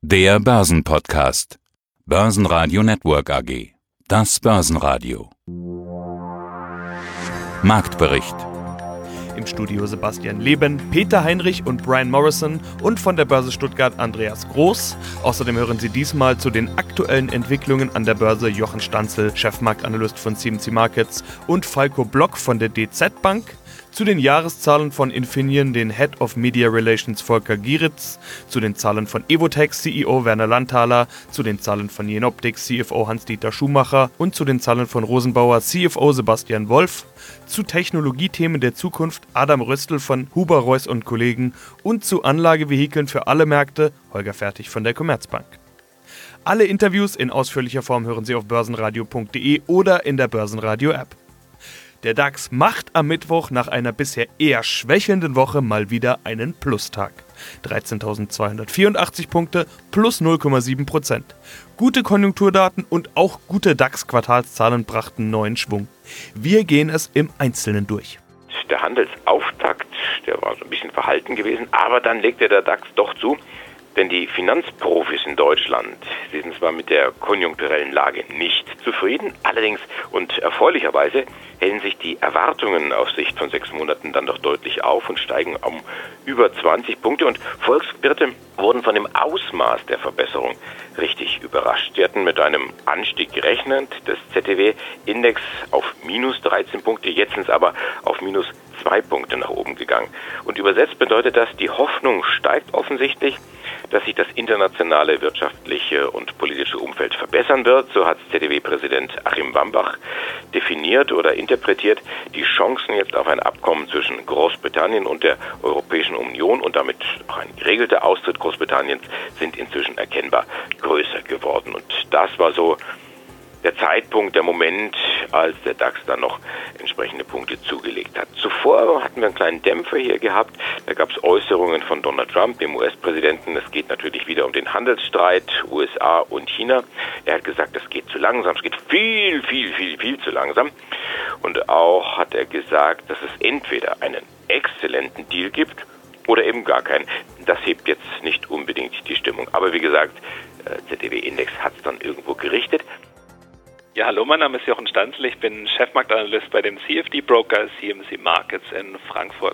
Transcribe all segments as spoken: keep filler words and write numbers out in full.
Der Börsenpodcast. Börsenradio Network A G. Das Börsenradio. Marktbericht. Im Studio Sebastian Leben, Peter Heinrich und Brian Morrison und von der Börse Stuttgart Andreas Groß. Außerdem hören Sie diesmal zu den aktuellen Entwicklungen an der Börse Jochen Stanzel, Chefmarktanalyst von C M C Markets, und Falco Block von der D Z Bank. Zu den Jahreszahlen von Infineon, den Head of Media Relations Volker Gieritz, zu den Zahlen von Evotec C E O Werner Landthaler, zu den Zahlen von Jenoptik C F O Hans-Dieter Schumacher und zu den Zahlen von Rosenbauer C F O Sebastian Wolf, zu Technologiethemen der Zukunft Adam Röstl von Huber Reuss und Kollegen und zu Anlagevehikeln für alle Märkte Holger Fertig von der Commerzbank. Alle Interviews in ausführlicher Form hören Sie auf börsenradio punkt de oder in der Börsenradio-App. Der DAX macht am Mittwoch nach einer bisher eher schwächelnden Woche mal wieder einen Plustag. dreizehntausendzweihundertvierundachtzig Punkte plus null Komma sieben Prozent. Gute Konjunkturdaten und auch gute DAX-Quartalszahlen brachten neuen Schwung. Wir gehen es im Einzelnen durch. Der Handelsauftakt, der war so ein bisschen verhalten gewesen, aber dann legte der DAX doch zu. Denn die Finanzprofis in Deutschland, sie sind zwar mit der konjunkturellen Lage nicht zufrieden, allerdings und erfreulicherweise hellen sich die Erwartungen auf Sicht von sechs Monaten dann doch deutlich auf und steigen um über zwanzig Punkte. Und Volkswirte wurden von dem Ausmaß der Verbesserung richtig überrascht. Sie hatten mit einem Anstieg gerechnet des Z T W-Index auf minus dreizehn Punkte, jetzt sind es aber auf minus zwei Punkte nach oben gegangen. Und übersetzt bedeutet das, die Hoffnung steigt offensichtlich, dass sich das internationale wirtschaftliche und politische Umfeld verbessern wird. So hat Z D W-Präsident Achim Wambach definiert oder interpretiert. Die Chancen jetzt auf ein Abkommen zwischen Großbritannien und der Europäischen Union und damit auch ein geregelter Austritt Großbritanniens sind inzwischen erkennbar größer geworden. Und das war so der Zeitpunkt, der Moment, als der DAX dann noch entsprechende Punkte zugelegt hat. Zuvor hatten wir einen kleinen Dämpfer hier gehabt. Da gab es Äußerungen von Donald Trump, dem U S-Präsidenten. Es geht natürlich wieder um den Handelsstreit U S A und China. Er hat gesagt, es geht zu langsam, es geht viel, viel, viel, viel zu langsam. Und auch hat er gesagt, dass es entweder einen exzellenten Deal gibt oder eben gar keinen. Das hebt jetzt nicht unbedingt die Stimmung. Aber wie gesagt, Z D W-Index hat es dann irgendwo gerichtet. Ja, hallo, mein Name ist Jochen Stanzel, ich bin Chefmarktanalyst bei dem C F D-Broker C M C Markets in Frankfurt.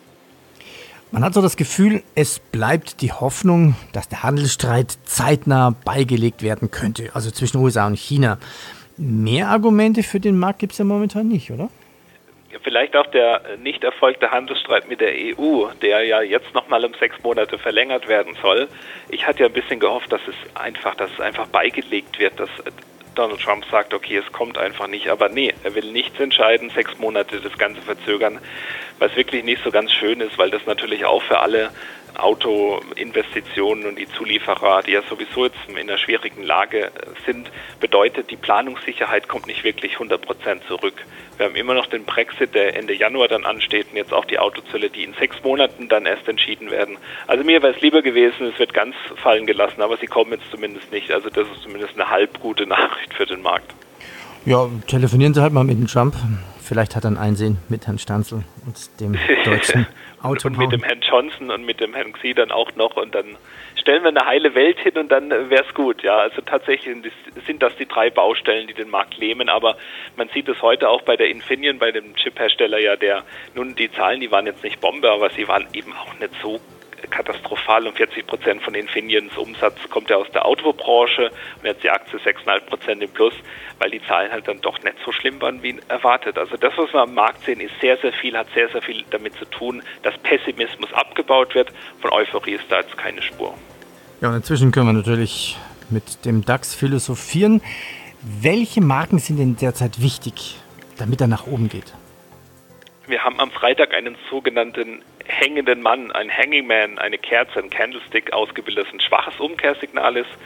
Man hat so das Gefühl, es bleibt die Hoffnung, dass der Handelsstreit zeitnah beigelegt werden könnte, also zwischen U S A und China. Mehr Argumente für den Markt gibt es ja momentan nicht, oder? Vielleicht auch der nicht erfolgte Handelsstreit mit der E U, der ja jetzt nochmal um sechs Monate verlängert werden soll. Ich hatte ja ein bisschen gehofft, dass es einfach, dass es einfach beigelegt wird, dass Donald Trump sagt, okay, es kommt einfach nicht, aber nee, er will nichts entscheiden, sechs Monate das Ganze verzögern, was wirklich nicht so ganz schön ist, weil das natürlich auch für alle Autoinvestitionen und die Zulieferer, die ja sowieso jetzt in einer schwierigen Lage sind, bedeutet, die Planungssicherheit kommt nicht wirklich hundert Prozent zurück. Wir haben immer noch den Brexit, der Ende Januar dann ansteht, und jetzt auch die Autozölle, die in sechs Monaten dann erst entschieden werden. Also mir wäre es lieber gewesen, es wird ganz fallen gelassen, aber sie kommen jetzt zumindest nicht. Also das ist zumindest eine halb gute Nachricht für den Markt. Ja, telefonieren Sie halt mal mit dem Trump. Vielleicht hat er ein Einsehen mit Herrn Stanzel und dem deutschen Autobau. Und mit dem Herrn Johnson und mit dem Herrn Xi dann auch noch. Und dann stellen wir eine heile Welt hin und dann wäre es gut. Ja, also tatsächlich sind das die drei Baustellen, die den Markt lähmen. Aber man sieht es heute auch bei der Infineon, bei dem Chiphersteller ja, der, nun die Zahlen, die waren jetzt nicht Bombe, aber sie waren eben auch nicht so katastrophal, und vierzig Prozent von Infineons Umsatz kommt ja aus der Autobranche und jetzt die Aktie sechs Komma fünf Prozent im Plus, weil die Zahlen halt dann doch nicht so schlimm waren wie erwartet. Also das, was wir am Markt sehen, ist sehr, sehr viel, hat sehr, sehr viel damit zu tun, dass Pessimismus abgebaut wird. Von Euphorie ist da jetzt keine Spur. Ja, und inzwischen können wir natürlich mit dem DAX philosophieren. Welche Marken sind denn derzeit wichtig, damit er nach oben geht? Wir haben am Freitag einen sogenannten hängenden Mann, ein Hanging Man, eine Kerze, ein Candlestick ausgebildet, das ein schwaches Umkehrsignal ist.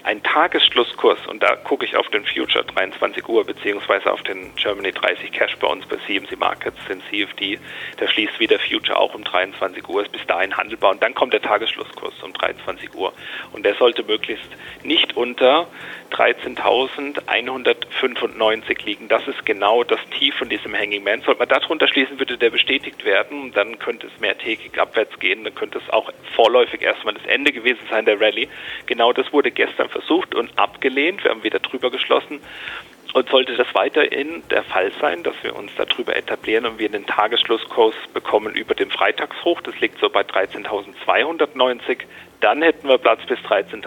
ein Tagesschlusskurs, und da gucke ich auf den Future dreiundzwanzig Uhr, beziehungsweise auf den Germany dreißig Cash bei uns bei C M C Markets, den C F D, da schließt wieder Future auch um dreiundzwanzig Uhr, ist bis dahin handelbar und dann kommt der Tagesschlusskurs um dreiundzwanzig Uhr und der sollte möglichst nicht unter dreizehntausendeinhundertfünfundneunzig liegen. Das ist genau das Tief von diesem Hanging Man. Sollte man darunter schließen, würde der bestätigt werden, dann könnte es mehrtägig abwärts gehen, dann könnte es auch vorläufig erstmal das Ende gewesen sein der Rallye. Genau das wurde gestern versucht und abgelehnt. Wir haben wieder drüber geschlossen. Und sollte das weiterhin der Fall sein, dass wir uns darüber etablieren und wir einen Tagesschlusskurs bekommen über dem Freitagshoch, das liegt so bei dreizehntausendzweihundertneunzig, dann hätten wir Platz bis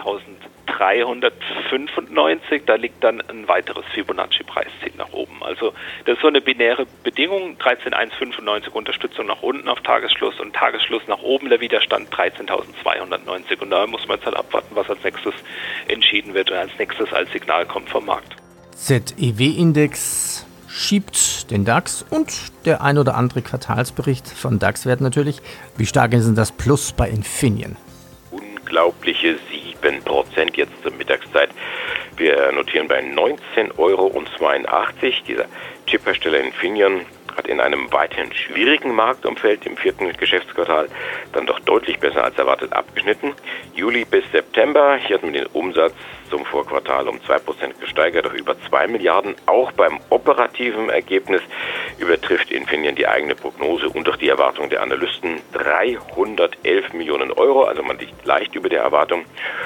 dreizehntausenddreihundertfünfundneunzig, da liegt dann ein weiteres Fibonacci-Preisziel nach oben. Also das ist so eine binäre Bedingung, dreizehntausendzweihundertfünfundneunzig Unterstützung nach unten auf Tagesschluss und Tagesschluss nach oben der Widerstand dreizehntausendzweihundertneunzig. Und da muss man jetzt halt abwarten, was als nächstes entschieden wird und als nächstes als Signal kommt vom Markt. Z E W-Index schiebt den DAX und der ein oder andere Quartalsbericht von DAX-Werten natürlich. Wie stark ist denn das Plus bei Infineon? Unglaubliche sieben Prozent jetzt zur Mittagszeit. Wir notieren bei neunzehn Euro zweiundachtzig. Dieser Chiphersteller Infineon hat in einem weiterhin schwierigen Marktumfeld im vierten Geschäftsquartal dann doch deutlich besser als erwartet abgeschnitten. Juli bis September, hier hatten wir den Umsatz zum Vorquartal um zwei Prozent gesteigert auf über zwei Milliarden. Auch beim operativen Ergebnis übertrifft Infineon die eigene Prognose und auch die Erwartung der Analysten. dreihundertelf Millionen Euro, also man liegt leicht über der Erwartung.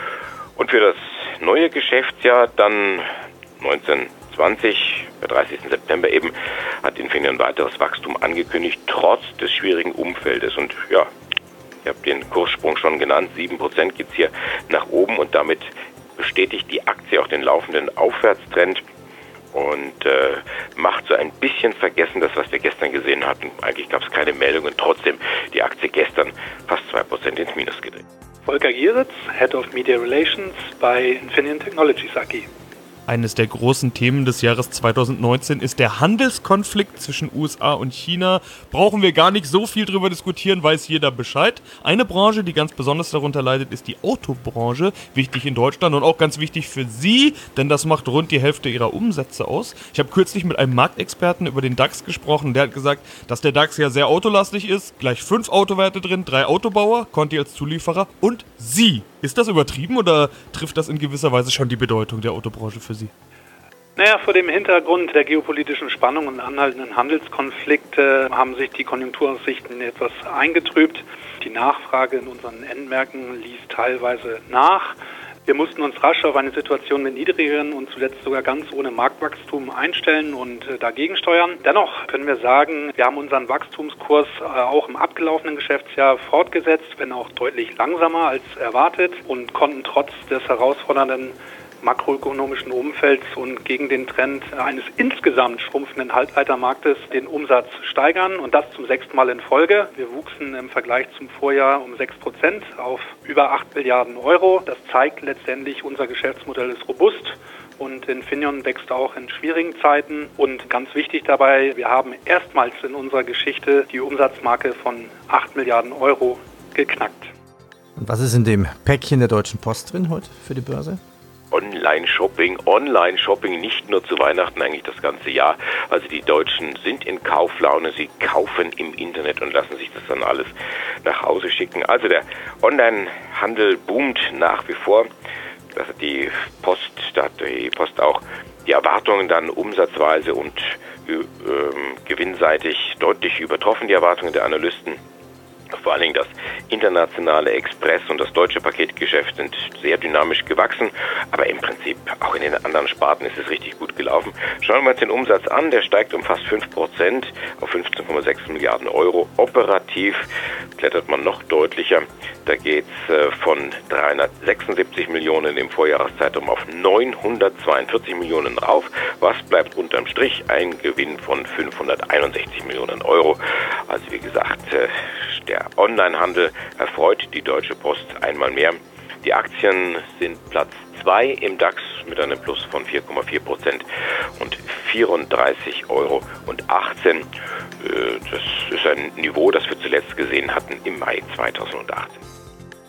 Und für das neue Geschäftsjahr dann neunzehn zwanzig, der dreißigsten September eben, hat Infineon weiteres Wachstum angekündigt, trotz des schwierigen Umfeldes. Und ja, ich habe den Kurssprung schon genannt, sieben Prozent geht es hier nach oben und damit bestätigt die Aktie auch den laufenden Aufwärtstrend und äh, macht so ein bisschen vergessen, das, was wir gestern gesehen hatten. Eigentlich gab es keine Meldungen, trotzdem die Aktie gestern fast zwei Prozent ins Minus gedreht. Volker Gieritz, Head of Media Relations bei Infineon Technologies A G. Eines der großen Themen des Jahres zweitausendneunzehn ist der Handelskonflikt zwischen U S A und China. Brauchen wir gar nicht so viel drüber diskutieren, weiß jeder Bescheid. Eine Branche, die ganz besonders darunter leidet, ist die Autobranche. Wichtig in Deutschland und auch ganz wichtig für Sie, denn das macht rund die Hälfte ihrer Umsätze aus. Ich habe kürzlich mit einem Marktexperten über den DAX gesprochen. Der hat gesagt, dass der DAX ja sehr autolastig ist. Gleich fünf Autowerte drin, drei Autobauer, Conti als Zulieferer und Sie. Ist das übertrieben oder trifft das in gewisser Weise schon die Bedeutung der Autobranche für Sie? Naja, vor dem Hintergrund der geopolitischen Spannung und anhaltenden Handelskonflikte haben sich die Konjunkturaussichten etwas eingetrübt. Die Nachfrage in unseren Endmärkten ließ teilweise nach. Wir mussten uns rasch auf eine Situation mit niedrigeren und zuletzt sogar ganz ohne Marktwachstum einstellen und dagegen steuern. Dennoch können wir sagen, wir haben unseren Wachstumskurs auch im abgelaufenen Geschäftsjahr fortgesetzt, wenn auch deutlich langsamer als erwartet und konnten trotz des herausfordernden makroökonomischen Umfelds und gegen den Trend eines insgesamt schrumpfenden Halbleitermarktes den Umsatz steigern und das zum sechsten Mal in Folge. Wir wuchsen im Vergleich zum Vorjahr um sechs Prozent auf über acht Milliarden Euro. Das zeigt letztendlich, unser Geschäftsmodell ist robust und Infineon wächst auch in schwierigen Zeiten. Und ganz wichtig dabei, wir haben erstmals in unserer Geschichte die Umsatzmarke von acht Milliarden Euro geknackt. Und was ist in dem Päckchen der Deutschen Post drin heute für die Börse? Online-Shopping, Online-Shopping nicht nur zu Weihnachten, eigentlich das ganze Jahr. Also die Deutschen sind in Kauflaune, sie kaufen im Internet und lassen sich das dann alles nach Hause schicken. Also der Online-Handel boomt nach wie vor. Das hat die Post, da hat die Post auch die Erwartungen dann umsatzweise und äh, gewinnseitig deutlich übertroffen, die Erwartungen der Analysten. Vor allen Dingen das internationale Express- und das deutsche Paketgeschäft sind sehr dynamisch gewachsen, aber im Prinzip auch in den anderen Sparten ist es richtig gut gelaufen. Schauen wir uns den Umsatz an, der steigt um fast fünf Prozent auf fünfzehn Komma sechs Milliarden Euro. Operativ klettert man noch deutlicher, da geht es von dreihundertsechsundsiebzig Millionen im Vorjahreszeitraum auf neunhundertzweiundvierzig Millionen rauf. Was bleibt unterm Strich? Ein Gewinn von fünfhunderteinundsechzig Millionen Euro. Also wie gesagt, der Onlinehandel erfreut die Deutsche Post einmal mehr. Die Aktien sind Platz zwei im DAX mit einem Plus von vier Komma vier Prozent und vierunddreißig Euro achtzehn. Das ist ein Niveau, das wir zuletzt gesehen hatten im Mai zweitausendachtzehn.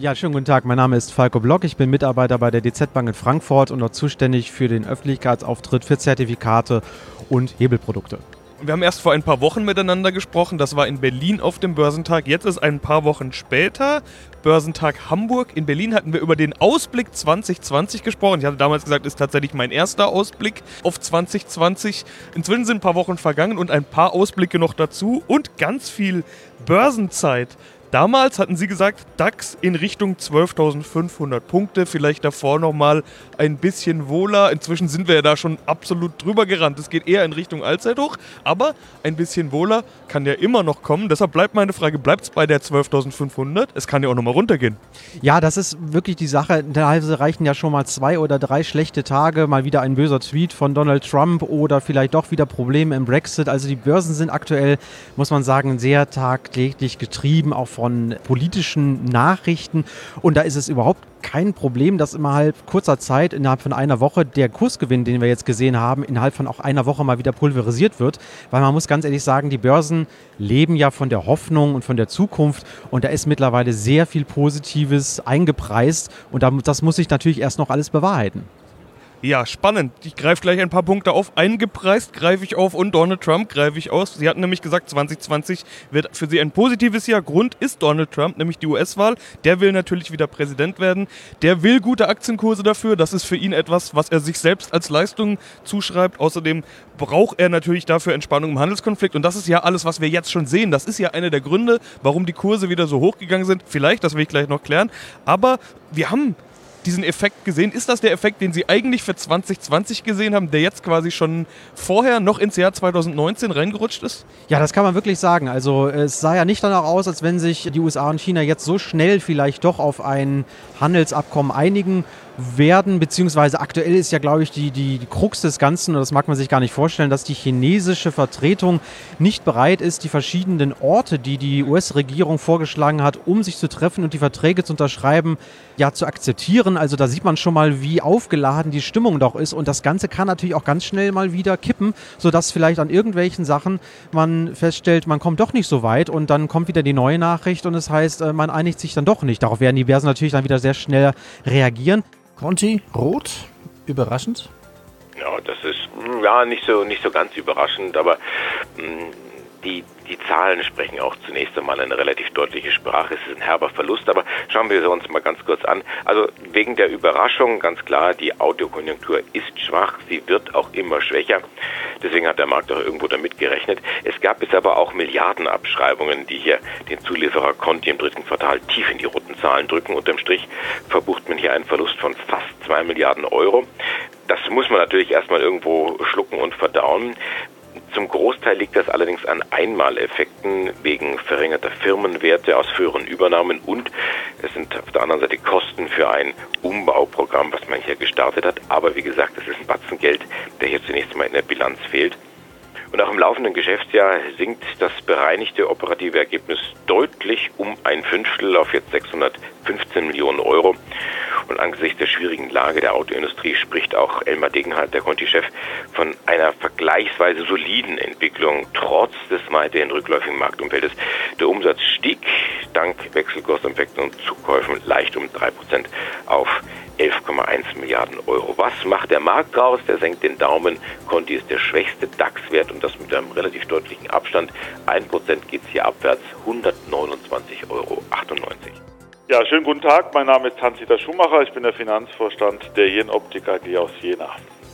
Ja, schönen guten Tag. Mein Name ist Falco Block. Ich bin Mitarbeiter bei der D Z Bank in Frankfurt und dort zuständig für den Öffentlichkeitsauftritt für Zertifikate und Hebelprodukte. Wir haben erst vor ein paar Wochen miteinander gesprochen, das war in Berlin auf dem Börsentag. Jetzt ist ein paar Wochen später Börsentag Hamburg. In Berlin hatten wir über den Ausblick zwanzig zwanzig gesprochen. Ich hatte damals gesagt, ist tatsächlich mein erster Ausblick auf zwanzig zwanzig. Inzwischen sind ein paar Wochen vergangen und ein paar Ausblicke noch dazu und ganz viel Börsenzeit. Damals hatten Sie gesagt, DAX in Richtung zwölftausendfünfhundert Punkte, vielleicht davor nochmal ein bisschen wohler. Inzwischen sind wir ja da schon absolut drüber gerannt. Es geht eher in Richtung Allzeithoch, aber ein bisschen wohler kann ja immer noch kommen. Deshalb bleibt meine Frage, bleibt es bei der zwölftausendfünfhundert? Es kann ja auch nochmal runtergehen. Ja, das ist wirklich die Sache. Teilweise reichen ja schon mal zwei oder drei schlechte Tage, mal wieder ein böser Tweet von Donald Trump oder vielleicht doch wieder Probleme im Brexit. Also die Börsen sind aktuell, muss man sagen, sehr tagtäglich getrieben, auch von von politischen Nachrichten und da ist es überhaupt kein Problem, dass innerhalb kurzer Zeit, innerhalb von einer Woche, der Kursgewinn, den wir jetzt gesehen haben, innerhalb von auch einer Woche mal wieder pulverisiert wird, weil man muss ganz ehrlich sagen, die Börsen leben ja von der Hoffnung und von der Zukunft und da ist mittlerweile sehr viel Positives eingepreist und das muss sich natürlich erst noch alles bewahrheiten. Ja, spannend. Ich greife gleich ein paar Punkte auf. Eingepreist greife ich auf und Donald Trump greife ich aus. Sie hatten nämlich gesagt, zwanzig zwanzig wird für Sie ein positives Jahr. Grund ist Donald Trump, nämlich die U S-Wahl. Der will natürlich wieder Präsident werden. Der will gute Aktienkurse dafür. Das ist für ihn etwas, was er sich selbst als Leistung zuschreibt. Außerdem braucht er natürlich dafür Entspannung im Handelskonflikt. Und das ist ja alles, was wir jetzt schon sehen. Das ist ja einer der Gründe, warum die Kurse wieder so hochgegangen sind. Vielleicht, das will ich gleich noch klären. Aber wir haben diesen Effekt gesehen. Ist das der Effekt, den Sie eigentlich für zwanzig zwanzig gesehen haben, der jetzt quasi schon vorher noch ins Jahr zweitausendneunzehn reingerutscht ist? Ja, das kann man wirklich sagen. Also es sah ja nicht danach aus, als wenn sich die U S A und China jetzt so schnell vielleicht doch auf ein Handelsabkommen einigen werden, beziehungsweise aktuell ist ja, glaube ich, die, die, die Krux des Ganzen, und das mag man sich gar nicht vorstellen, dass die chinesische Vertretung nicht bereit ist, die verschiedenen Orte, die die U S-Regierung vorgeschlagen hat, um sich zu treffen und die Verträge zu unterschreiben, ja, zu akzeptieren. Also da sieht man schon mal, wie aufgeladen die Stimmung doch ist und das Ganze kann natürlich auch ganz schnell mal wieder kippen, sodass vielleicht an irgendwelchen Sachen man feststellt, man kommt doch nicht so weit und dann kommt wieder die neue Nachricht und es heißt, man einigt sich dann doch nicht. Darauf werden die Börsen natürlich dann wieder sehr schnell reagieren. Conti, rot, überraschend? Ja, das ist ja nicht so nicht so ganz überraschend, aber mh, die, die Zahlen sprechen auch zunächst einmal eine relativ deutliche Sprache. Es ist ein herber Verlust, aber schauen wir uns mal ganz kurz an. Also wegen der Überraschung, ganz klar, die Autokonjunktur ist schwach, sie wird auch immer schwächer. Deswegen hat der Markt auch irgendwo damit gerechnet. Es gab jetzt aber auch Milliardenabschreibungen, die hier den Zulieferer Conti im dritten Quartal tief in die roten Zahlen drücken. Unterm Strich verbucht man hier einen Verlust von fast zwei Milliarden Euro. Das muss man natürlich erstmal irgendwo schlucken und verdauen. Zum Großteil liegt das allerdings an Einmaleffekten wegen verringerter Firmenwerte aus früheren Übernahmen und es sind auf der anderen Seite Kosten für ein Umbauprogramm, was man hier gestartet hat. Aber wie gesagt, es ist ein Batzen Geld, der hier zunächst einmal in der Bilanz fehlt. Und auch im laufenden Geschäftsjahr sinkt das bereinigte operative Ergebnis deutlich um ein Fünftel auf jetzt sechshundertfünfzehn Millionen Euro. Und angesichts der schwierigen Lage der Autoindustrie spricht auch Elmar Degenhardt, der Conti-Chef, von einer vergleichsweise soliden Entwicklung trotz des weiterhin rückläufigen Marktumfeldes. Der Umsatz stieg dank Wechselkurseffekten und Zukäufen leicht um drei Prozent auf elf Komma eins Milliarden Euro. Was macht der Markt draus? Der senkt den Daumen. Conti ist der schwächste DAX-Wert und das mit einem relativ deutlichen Abstand. ein Prozent geht es hier abwärts, hundertneunundzwanzig Euro achtundneunzig. Ja, schönen guten Tag. Mein Name ist Hans-Dieter Schumacher. Ich bin der Finanzvorstand der Jenoptik A G aus Jena.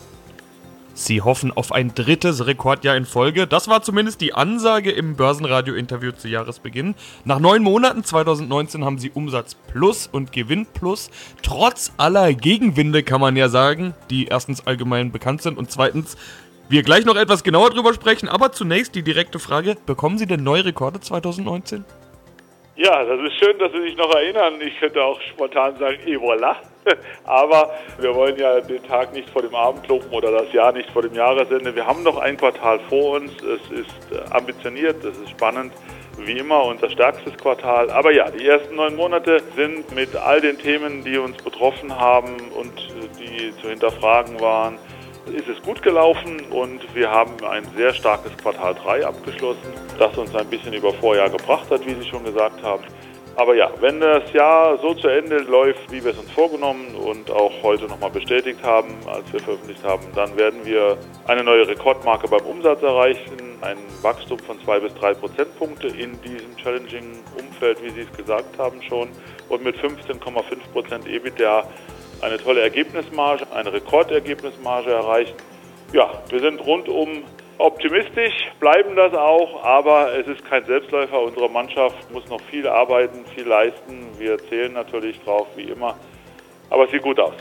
Sie hoffen auf ein drittes Rekordjahr in Folge. Das war zumindest die Ansage im Börsenradio-Interview zu Jahresbeginn. Nach neun Monaten zweitausendneunzehn haben sie Umsatz plus und Gewinn plus. Trotz aller Gegenwinde kann man ja sagen, die erstens allgemein bekannt sind und zweitens wir gleich noch etwas genauer drüber sprechen. Aber zunächst die direkte Frage, bekommen Sie denn neue Rekorde zweitausendneunzehn? Ja, das ist schön, dass Sie sich noch erinnern. Ich könnte auch spontan sagen, et voilà. Aber wir wollen ja den Tag nicht vor dem Abend loben oder das Jahr nicht vor dem Jahresende. Wir haben noch ein Quartal vor uns. Es ist ambitioniert, es ist spannend. Wie immer unser stärkstes Quartal. Aber ja, die ersten neun Monate sind mit all den Themen, die uns betroffen haben und die zu hinterfragen waren, ist es gut gelaufen und wir haben ein sehr starkes Quartal drei abgeschlossen, das uns ein bisschen über Vorjahr gebracht hat, wie Sie schon gesagt haben. Aber ja, wenn das Jahr so zu Ende läuft, wie wir es uns vorgenommen und auch heute nochmal bestätigt haben, als wir veröffentlicht haben, dann werden wir eine neue Rekordmarke beim Umsatz erreichen, ein Wachstum von zwei bis drei Prozentpunkte in diesem challenging Umfeld, wie Sie es gesagt haben schon, und mit fünfzehn Komma fünf Prozent EBITDA eine tolle Ergebnismarge, eine Rekordergebnismarge erreichen. Ja, wir sind rundum optimistisch, bleiben das auch, aber es ist kein Selbstläufer. Unsere Mannschaft muss noch viel arbeiten, viel leisten. Wir zählen natürlich drauf, wie immer, aber es sieht gut aus.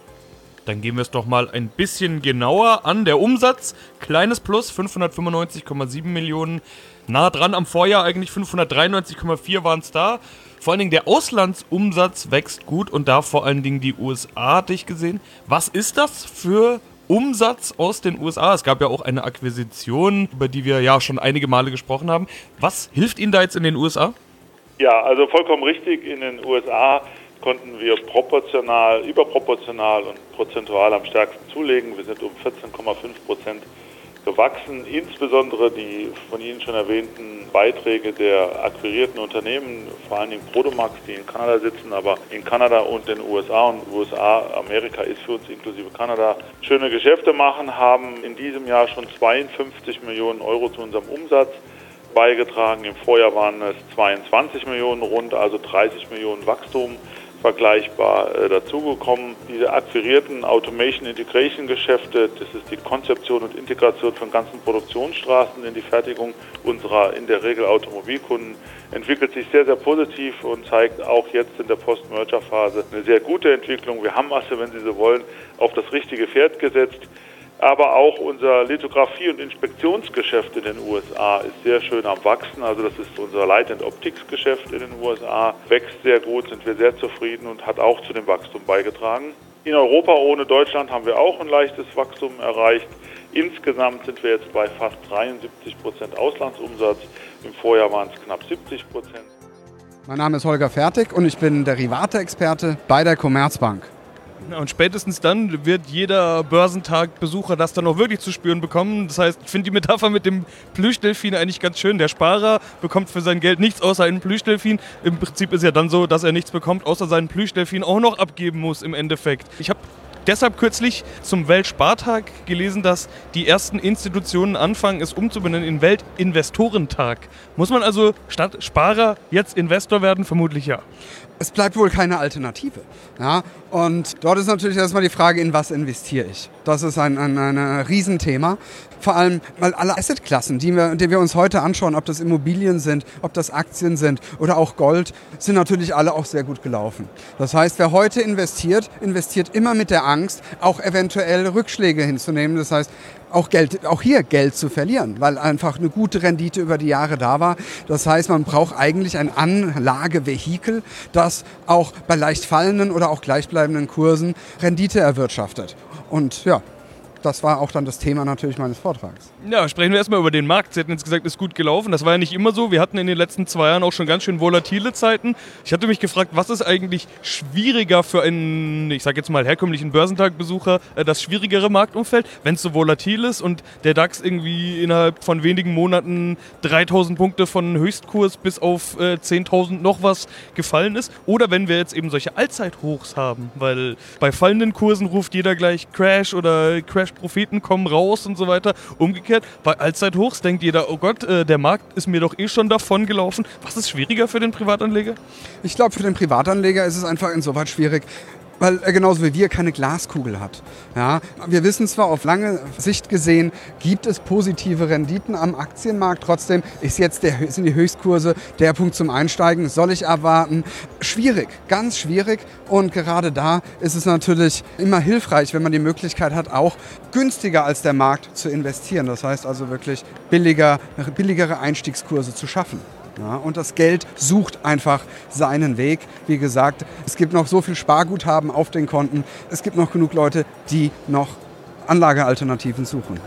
Dann gehen wir es doch mal ein bisschen genauer an. Der Umsatz, kleines Plus, fünfhundertfünfundneunzig Komma sieben Millionen, nah dran am Vorjahr, eigentlich fünfhundertdreiundneunzig Komma vier waren es da. Vor allen Dingen der Auslandsumsatz wächst gut und da vor allen Dingen die U S A, hatte ich gesehen. Was ist das für Umsatz aus den U S A? Es gab ja auch eine Akquisition, über die wir ja schon einige Male gesprochen haben. Was hilft Ihnen da jetzt in den U S A? Ja, also vollkommen richtig. In den U S A konnten wir proportional, überproportional und prozentual am stärksten zulegen. Wir sind um vierzehn Komma fünf Prozent gewachsen. Insbesondere die von Ihnen schon erwähnten Beiträge der akquirierten Unternehmen, vor allem Prodomax, die in Kanada sitzen, aber in Kanada und den U S A und U S A, Amerika ist für uns inklusive Kanada, schöne Geschäfte machen, haben in diesem Jahr schon zweiundfünfzig Millionen Euro zu unserem Umsatz beigetragen. Im Vorjahr waren es zweiundzwanzig Millionen rund, also dreißig Millionen Wachstum vergleichbar äh, dazugekommen. Diese akquirierten Automation-Integration-Geschäfte, das ist die Konzeption und Integration von ganzen Produktionsstraßen in die Fertigung unserer in der Regel Automobilkunden, entwickelt sich sehr, sehr positiv und zeigt auch jetzt in der Post-Merger-Phase eine sehr gute Entwicklung. Wir haben also, wenn Sie so wollen, auf das richtige Pferd gesetzt. Aber auch unser Lithografie- und Inspektionsgeschäft in den U S A ist sehr schön am Wachsen. Also das ist unser Light- and Optics-Geschäft in den U S A. Wächst sehr gut, sind wir sehr zufrieden und hat auch zu dem Wachstum beigetragen. In Europa ohne Deutschland haben wir auch ein leichtes Wachstum erreicht. Insgesamt sind wir jetzt bei fast dreiundsiebzig Prozent Auslandsumsatz. Im Vorjahr waren es knapp siebzig Prozent. Mein Name ist Holger Fertig und ich bin Derivate-Experte bei der Commerzbank. Ja, und spätestens dann wird jeder Börsentag-Besucher das dann auch wirklich zu spüren bekommen. Das heißt, ich finde die Metapher mit dem Plüschdelfin eigentlich ganz schön. Der Sparer bekommt für sein Geld nichts außer einen Plüschdelfin. Im Prinzip ist ja dann so, dass er nichts bekommt, außer seinen Plüschdelfin auch noch abgeben muss im Endeffekt. Ich habe deshalb kürzlich zum Weltspartag gelesen, dass die ersten Institutionen anfangen, es umzubenennen in Weltinvestorentag. Muss man also statt Sparer jetzt Investor werden? Vermutlich ja. Es bleibt wohl keine Alternative. Ja? Und dort ist natürlich erstmal die Frage, in was investiere ich? Das ist ein, ein, ein Riesenthema. Vor allem, weil alle Assetklassen, die wir, die wir uns heute anschauen, ob das Immobilien sind, ob das Aktien sind oder auch Gold, sind natürlich alle auch sehr gut gelaufen. Das heißt, wer heute investiert, investiert immer mit der Angst, auch eventuell Rückschläge hinzunehmen. Das heißt, auch Geld, auch hier Geld zu verlieren, weil einfach eine gute Rendite über die Jahre da war. Das heißt, man braucht eigentlich ein Anlagevehikel, das auch bei leicht fallenden oder auch gleichbleibenden Kursen Rendite erwirtschaftet. Und ja, das war auch dann das Thema natürlich meines Vortrags. Ja, sprechen wir erstmal über den Markt. Sie hatten jetzt gesagt, es ist gut gelaufen. Das war ja nicht immer so. Wir hatten in den letzten zwei Jahren auch schon ganz schön volatile Zeiten. Ich hatte mich gefragt, was ist eigentlich schwieriger für einen, ich sag jetzt mal, herkömmlichen Börsentagbesucher, das schwierigere Marktumfeld, wenn es so volatil ist und der DAX irgendwie innerhalb von wenigen Monaten dreitausend Punkte von Höchstkurs bis auf äh, zehntausend noch was gefallen ist? Oder wenn wir jetzt eben solche Allzeithochs haben, weil bei fallenden Kursen ruft jeder gleich Crash oder Crash-Propheten kommen raus und so weiter. Umgekehrt, bei Allzeithochs denkt jeder, oh Gott, äh, der Markt ist mir doch eh schon davon gelaufen. Was ist schwieriger für den Privatanleger? Ich glaube, für den Privatanleger ist es einfach insoweit schwierig, weil er genauso wie wir keine Glaskugel hat. Ja, wir wissen zwar, auf lange Sicht gesehen gibt es positive Renditen am Aktienmarkt, trotzdem ist jetzt der, sind die Höchstkurse der Punkt zum Einsteigen, soll ich erwarten? Schwierig, ganz schwierig, und gerade da ist es natürlich immer hilfreich, wenn man die Möglichkeit hat, auch günstiger als der Markt zu investieren. Das heißt also wirklich billiger, billigere Einstiegskurse zu schaffen. Ja, und das Geld sucht einfach seinen Weg. Wie gesagt, es gibt noch so viel Sparguthaben auf den Konten. Es gibt noch genug Leute, die noch Anlagealternativen suchen.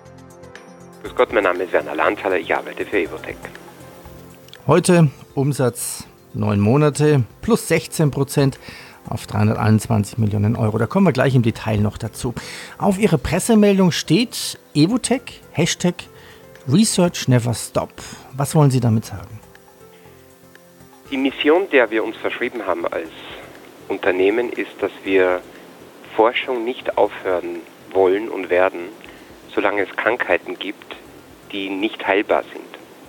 Grüß Gott, mein Name ist Werner Landhaler, ich arbeite für Evotec. Heute Umsatz neun Monate plus sechzehn Prozent auf dreihunderteinundzwanzig Millionen Euro. Da kommen wir gleich im Detail noch dazu. Auf Ihrer Pressemeldung steht Evotec, Hashtag Research Never Stop. Was wollen Sie damit sagen? Die Mission, der wir uns verschrieben haben als Unternehmen, ist, dass wir Forschung nicht aufhören wollen und werden, solange es Krankheiten gibt, die nicht heilbar sind.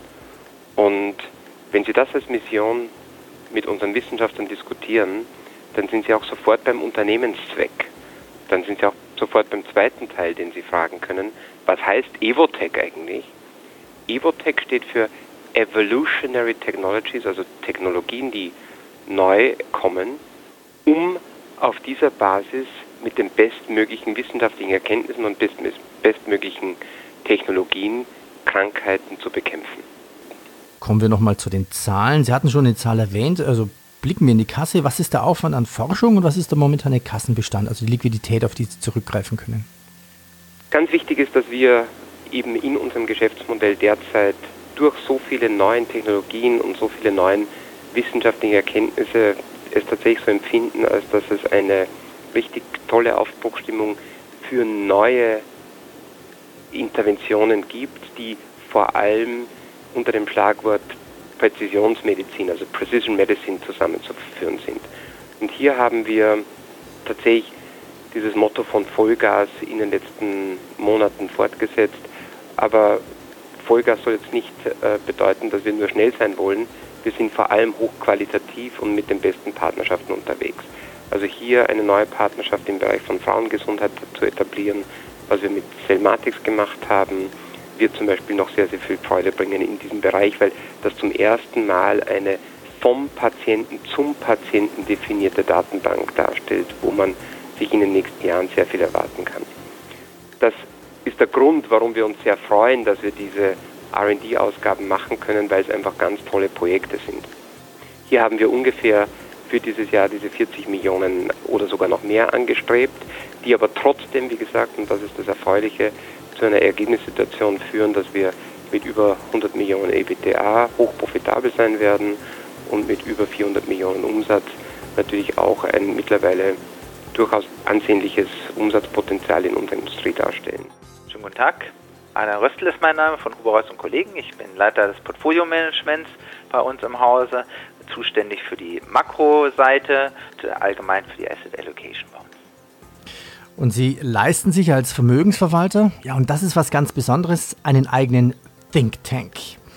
Und wenn Sie das als Mission mit unseren Wissenschaftlern diskutieren, dann sind Sie auch sofort beim Unternehmenszweck. Dann sind Sie auch sofort beim zweiten Teil, den Sie fragen können. Was heißt Evotec eigentlich? Evotec steht für Evolutionary Technologies, also Technologien, die neu kommen, um auf dieser Basis mit den bestmöglichen wissenschaftlichen Erkenntnissen und bestmöglichen Technologien Krankheiten zu bekämpfen. Kommen wir nochmal zu den Zahlen. Sie hatten schon eine Zahl erwähnt, also blicken wir in die Kasse. Was ist der Aufwand an Forschung und was ist der momentane Kassenbestand, also die Liquidität, auf die Sie zurückgreifen können? Ganz wichtig ist, dass wir eben in unserem Geschäftsmodell derzeit durch so viele neue Technologien und so viele neue wissenschaftliche Erkenntnisse es tatsächlich so empfinden, als dass es eine richtig tolle Aufbruchsstimmung für neue Interventionen gibt, die vor allem unter dem Schlagwort Präzisionsmedizin, also Precision Medicine, zusammenzuführen sind. Und hier haben wir tatsächlich dieses Motto von Vollgas in den letzten Monaten fortgesetzt, aber Vollgas soll jetzt nicht äh, bedeuten, dass wir nur schnell sein wollen. Wir sind vor allem hochqualitativ und mit den besten Partnerschaften unterwegs. Also hier eine neue Partnerschaft im Bereich von Frauengesundheit zu etablieren, was wir mit Cellmatics gemacht haben, wird zum Beispiel noch sehr, sehr viel Freude bringen in diesem Bereich, weil das zum ersten Mal eine vom Patienten zum Patienten definierte Datenbank darstellt, wo man sich in den nächsten Jahren sehr viel erwarten kann. Das ist der Grund, warum wir uns sehr freuen, dass wir diese R und D-Ausgaben machen können, weil es einfach ganz tolle Projekte sind. Hier haben wir ungefähr für dieses Jahr diese vierzig Millionen oder sogar noch mehr angestrebt, die aber trotzdem, wie gesagt, und das ist das Erfreuliche, zu einer Ergebnissituation führen, dass wir mit über hundert Millionen E B T A hochprofitabel sein werden und mit über vierhundert Millionen Umsatz natürlich auch ein mittlerweile durchaus ansehnliches Umsatzpotenzial in unserer Industrie darstellen. Schönen guten Tag. Adrian Röstl ist mein Name von Huber Reuss und Kollegen. Ich bin Leiter des Portfolio-Managements bei uns im Hause, zuständig für die Makroseite und allgemein für die Asset Allocation bei uns. Und Sie leisten sich als Vermögensverwalter, ja, und das ist was ganz Besonderes, einen eigenen Think Tank.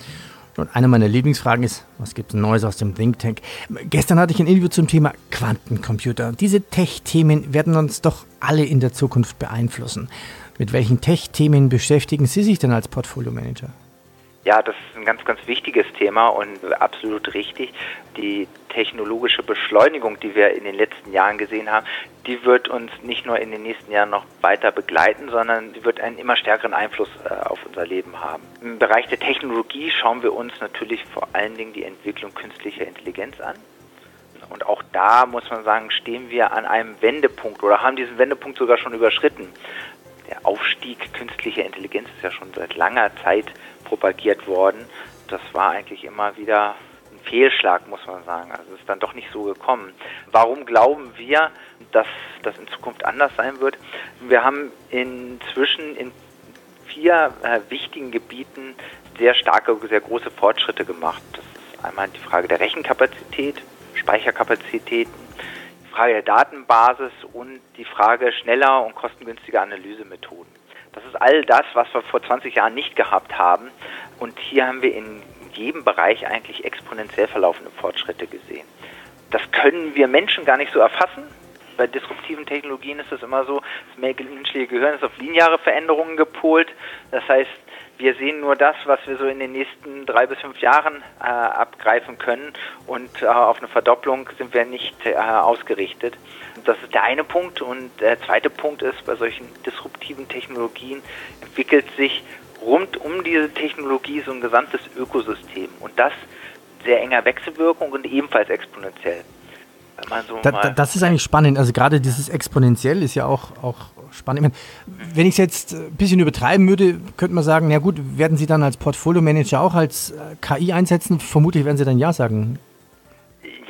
Und eine meiner Lieblingsfragen ist, was gibt es Neues aus dem Think Tank? Gestern hatte ich ein Interview zum Thema Quantencomputer. Diese Tech-Themen werden uns doch alle in der Zukunft beeinflussen. Mit welchen Tech-Themen beschäftigen Sie sich denn als Portfolio-Manager? Ja, das ist ein ganz, ganz wichtiges Thema und absolut richtig. Die technologische Beschleunigung, die wir in den letzten Jahren gesehen haben, die wird uns nicht nur in den nächsten Jahren noch weiter begleiten, sondern sie wird einen immer stärkeren Einfluss äh, auf unser Leben haben. Im Bereich der Technologie schauen wir uns natürlich vor allen Dingen die Entwicklung künstlicher Intelligenz an. Und auch da muss man sagen, stehen wir an einem Wendepunkt oder haben diesen Wendepunkt sogar schon überschritten. Der Aufstieg künstlicher Intelligenz ist ja schon seit langer Zeit propagiert worden. Das war eigentlich immer wieder ein Fehlschlag, muss man sagen. Also es ist dann doch nicht so gekommen. Warum glauben wir, dass das in Zukunft anders sein wird? Wir haben inzwischen in vier äh, wichtigen Gebieten sehr starke, sehr große Fortschritte gemacht. Das ist einmal die Frage der Rechenkapazität, Speicherkapazitäten, die Frage der Datenbasis und die Frage schneller und kostengünstiger Analysemethoden. Das ist all das, was wir vor zwanzig Jahren nicht gehabt haben. Und hier haben wir in jedem Bereich eigentlich exponentiell verlaufende Fortschritte gesehen. Das können wir Menschen gar nicht so erfassen. Bei disruptiven Technologien ist es immer so, das menschliche Gehirn ist auf lineare Veränderungen gepolt. Das heißt, wir sehen nur das, was wir so in den nächsten drei bis fünf Jahren äh, abgreifen können und äh, auf eine Verdopplung sind wir nicht äh, ausgerichtet. Das ist der eine Punkt und der zweite Punkt ist, bei solchen disruptiven Technologien entwickelt sich rund um diese Technologie so ein gesamtes Ökosystem und das sehr enger Wechselwirkung und ebenfalls exponentiell. Wenn man so da, mal da, das ist eigentlich spannend, also gerade dieses exponentiell ist ja auch, auch spannend. Ich meine, wenn ich es jetzt ein bisschen übertreiben würde, könnte man sagen, na gut, werden Sie dann als Portfolio-Manager auch als K I einsetzen? Vermutlich werden Sie dann ja sagen. Ja,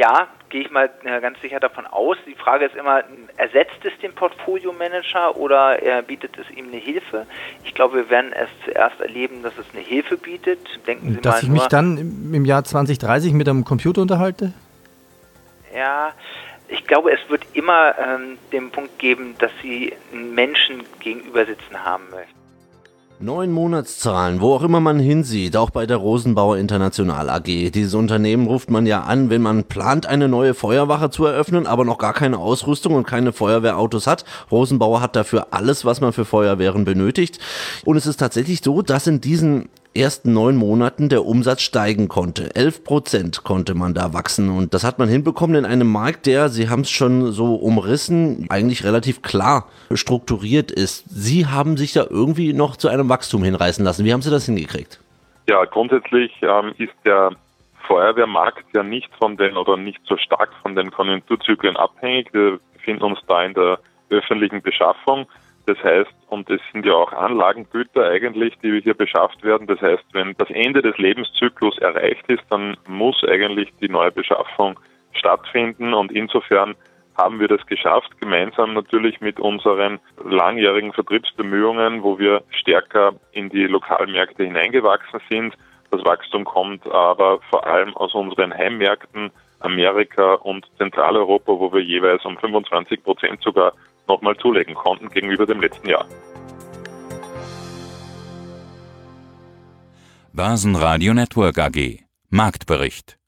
gehe ich mal ganz sicher davon aus. Die Frage ist immer, ersetzt es den Portfolio-Manager oder er bietet es ihm eine Hilfe? Ich glaube, wir werden es zuerst erleben, dass es eine Hilfe bietet. Denken Sie Dass mal ich nur, mich dann im Jahr zwanzig dreißig mit einem Computer unterhalte? Ja, ich glaube, es wird immer ähm, den Punkt geben, dass Sie einen Menschen gegenüber sitzen haben möchten. Neun Monatszahlen, wo auch immer man hinsieht, auch bei der Rosenbauer International A G. Dieses Unternehmen ruft man ja an, wenn man plant, eine neue Feuerwache zu eröffnen, aber noch gar keine Ausrüstung und keine Feuerwehrautos hat. Rosenbauer hat dafür alles, was man für Feuerwehren benötigt. Und es ist tatsächlich so, dass in diesen ersten neun Monaten der Umsatz steigen konnte. Elf Prozent konnte man da wachsen und das hat man hinbekommen in einem Markt, der, Sie haben es schon so umrissen, eigentlich relativ klar strukturiert ist. Sie haben sich da irgendwie noch zu einem Wachstum hinreißen lassen. Wie haben Sie das hingekriegt? Ja, grundsätzlich ähm, ist der Feuerwehrmarkt ja nicht von den oder nicht so stark von den Konjunkturzyklen abhängig. Wir befinden uns da in der öffentlichen Beschaffung. Das heißt, und es sind ja auch Anlagengüter eigentlich, die hier beschafft werden. Das heißt, wenn das Ende des Lebenszyklus erreicht ist, dann muss eigentlich die neue Beschaffung stattfinden. Und insofern haben wir das geschafft, gemeinsam natürlich mit unseren langjährigen Vertriebsbemühungen, wo wir stärker in die Lokalmärkte hineingewachsen sind. Das Wachstum kommt aber vor allem aus unseren Heimmärkten Amerika und Zentraleuropa, wo wir jeweils um fünfundzwanzig Prozent sogar nochmal zulegen konnten gegenüber dem letzten Jahr. Börsenradio Network A G Marktbericht